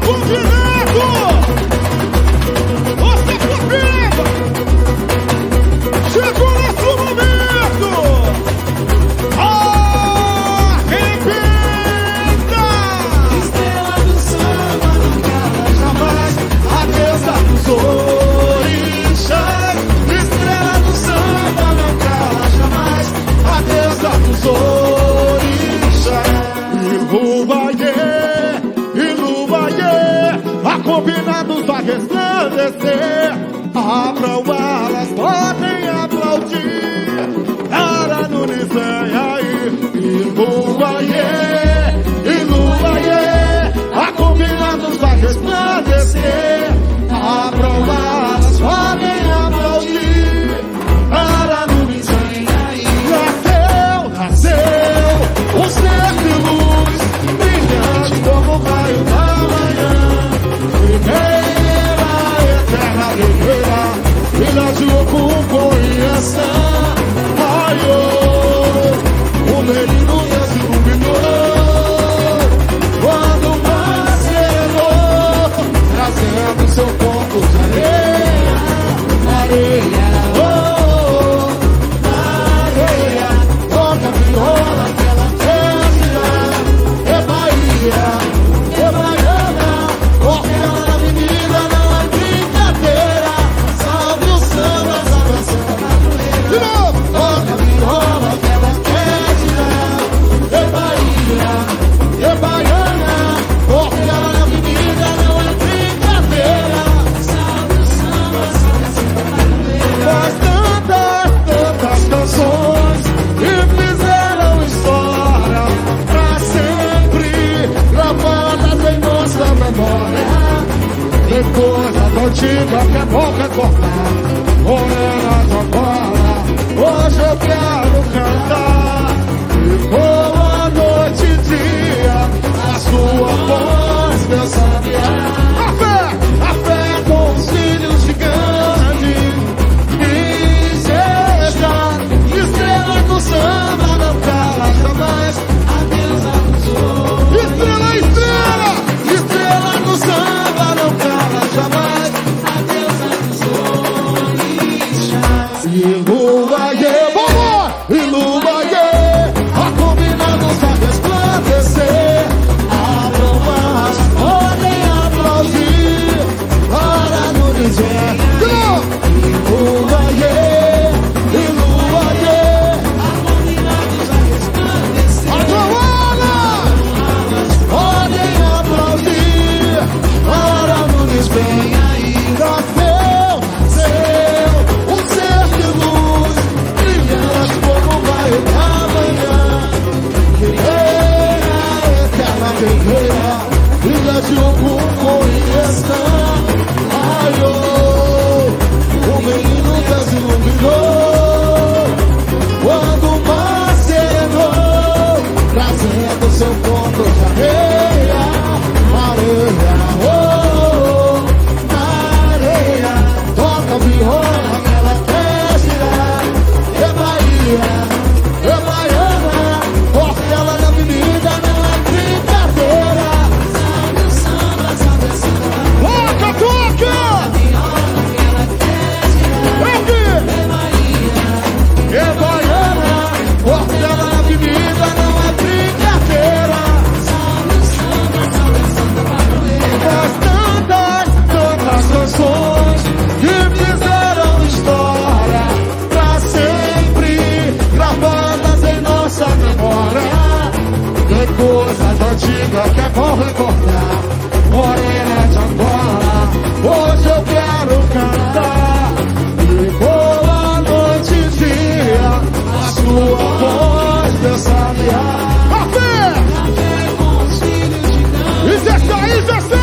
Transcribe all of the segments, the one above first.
Combinados vai resplandecer. Abram alas, podem aplaudir. Ara Nunes vem aí. Iluaiê. A Combinados vai resplandecer. Abram alas, podem aplaudir. Ara Nunes vem aí. Nasceu um ser de luz, brilhante como o raio da manhã. Primeira, eterna guerreira, filha de Ogum, conheça. Raiou, o menino Deus iluminou. Quando nasceu, trazendo seu ponto de areia. Areia, oh, areia. Toca viola, aquela festa. É Bahia, é Baiana. Porque ela na avenida não é brincadeira. Salve o samba, salve a samba brasileira. De novo! Toca viola, que ela quer tirar. É Bahia, é Baiana. Porque ela na avenida não é brincadeira. Salve o samba, salve a samba brasileira. Faz tantas canções que fizeram história pra sempre, gravadas em nossa memória. Tem coisa tão antiga que é bom recordar. Morena de Angola, hoje eu quero cantar. Ficou a noite e dia, a sua voz, meu sabiá. A fé com os filhos gigantes. Princesa, estrela do samba, não cala jamais. A deusa dos outros. Estrela do samba, não cala jamais. A deusa dos orixás. Iluaiê, vamos! Iluaiê, a Combinados vai resplandecer. Abram as, podem aplaudir. Ara Nunes vem. Iluaiê, a Combinados vai resplandecer. Abram alas, podem aplaudir. Ara Nunes vem aí. Nasceu um ser de luz, brilhante como o raio da manhã. Guerreira, eterna guerreira, filha de Ogum, conheça. Raiou, o menino Deus iluminou. Quando macenou, trazendo seu ponto de areia. Areia, oh, areia. Toca viola, que ela quer girar. É Bahia, é Baiana. Porque ela na avenida não é brincadeira. Salve o samba, salve a samba. Toca, toca! Viola, que ela quer girar. É Bahia, é Baiana. Porque ela na avenida não é brincadeira. Salve o samba, salve a samba brasileira. Faz tantas canções que fizeram história pra sempre, gravadas em nossa memória. Tem coisas antigas que é bom recordar. Morena de Angola, hoje eu quero cantar. Ficou a noite e dia, a sua voz, meu sabiá. A fé com os filhos gigantes. Ijexá.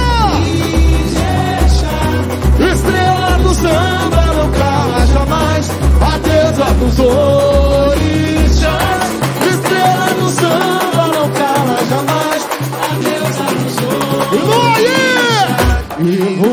Estrela do samba, não cala jamais. A deusa dos orixás. Estrela do samba, não cala jamais. A deusa dos orixás.